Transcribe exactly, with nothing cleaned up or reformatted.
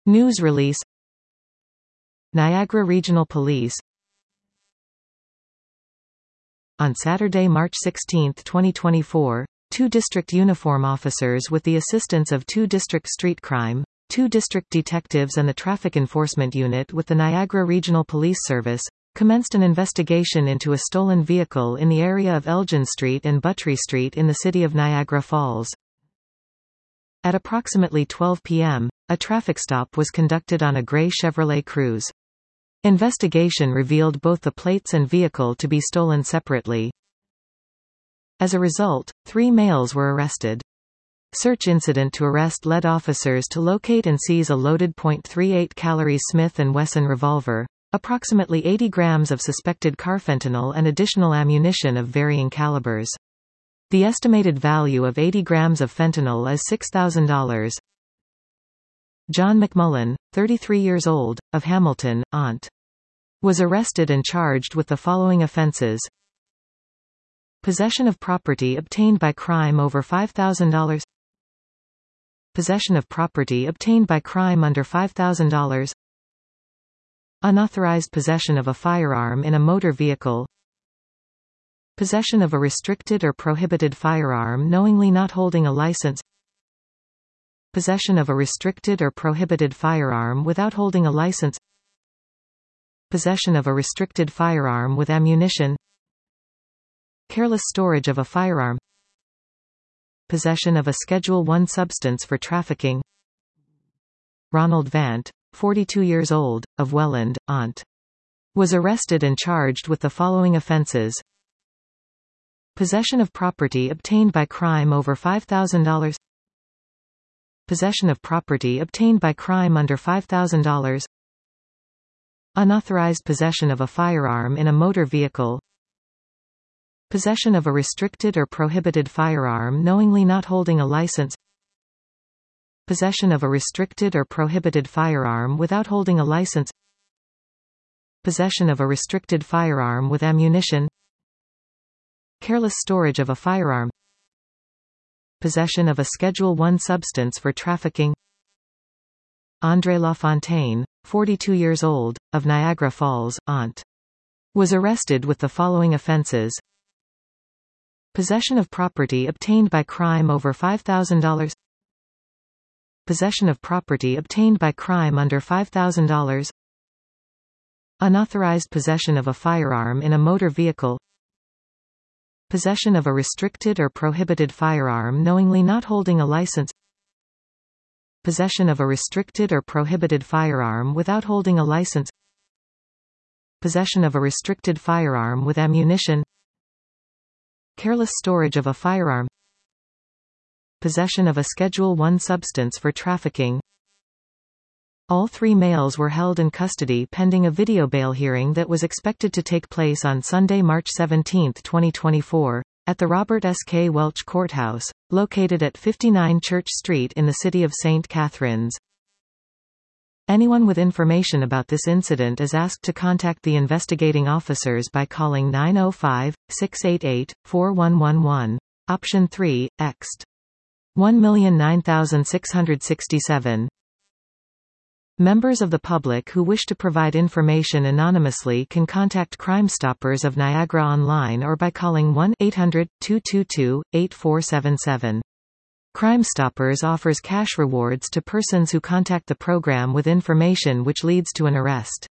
News release. Niagara Regional Police. On Saturday, March sixteenth, twenty twenty-four, two district uniform officers with the assistance of two district street crime, two district detectives and the Traffic Enforcement Unit with the Niagara Regional Police Service, commenced an investigation into a stolen vehicle in the area of Elgin Street and Buttrey Street in the city of Niagara Falls. At approximately twelve p m, a traffic stop was conducted on a gray Chevrolet Cruze. Investigation revealed both the plates and vehicle to be stolen separately. As a result, three males were arrested. Search incident to arrest led officers to locate and seize a loaded point three eight calories Smith and Wesson revolver, approximately eighty grams of suspected carfentanil and additional ammunition of varying calibers. The estimated value of eighty grams of fentanyl is six thousand dollars. John McMullen, thirty-three years old, of Hamilton, Ont. was arrested and charged with the following offenses: possession of property obtained by crime over five thousand dollars, possession of property obtained by crime under five thousand dollars, unauthorized possession of a firearm in a motor vehicle, possession of a restricted or prohibited firearm knowingly not holding a license, possession of a restricted or prohibited firearm without holding a license, possession of a restricted firearm with ammunition, careless storage of a firearm, possession of a Schedule one substance for trafficking. Ronald Vant, forty-two years old, of Welland, Ont. was arrested and charged with the following offenses: possession of property obtained by crime over five thousand dollars, possession of property obtained by crime under five thousand dollars, unauthorized possession of a firearm in a motor vehicle, possession of a restricted or prohibited firearm knowingly not holding a license, possession of a restricted or prohibited firearm without holding a license, possession of a restricted firearm with ammunition, careless storage of a firearm, possession of a Schedule one substance for trafficking. André Lafontaine, forty-two years old, of Niagara Falls, Ont. was arrested with the following offenses: possession of property obtained by crime over five thousand dollars, possession of property obtained by crime under five thousand dollars, unauthorized possession of a firearm in a motor vehicle, possession of a restricted or prohibited firearm knowingly not holding a license, possession of a restricted or prohibited firearm without holding a license, possession of a restricted firearm with ammunition, careless storage of a firearm, possession of a Schedule one substance for trafficking. All three males were held in custody pending a video bail hearing that was expected to take place on Sunday, March seventeenth, twenty twenty-four, at the Robert S. K. Welch Courthouse, located at fifty-nine Church Street in the city of Saint Catharines. Anyone with information about this incident is asked to contact the investigating officers by calling nine oh five, six eight eight, four one one one, option three, ext. one nine six six seven. Members of the public who wish to provide information anonymously can contact Crime Stoppers of Niagara online or by calling one eight hundred, two two two, eight four seven seven. Crime Stoppers offers cash rewards to persons who contact the program with information which leads to an arrest.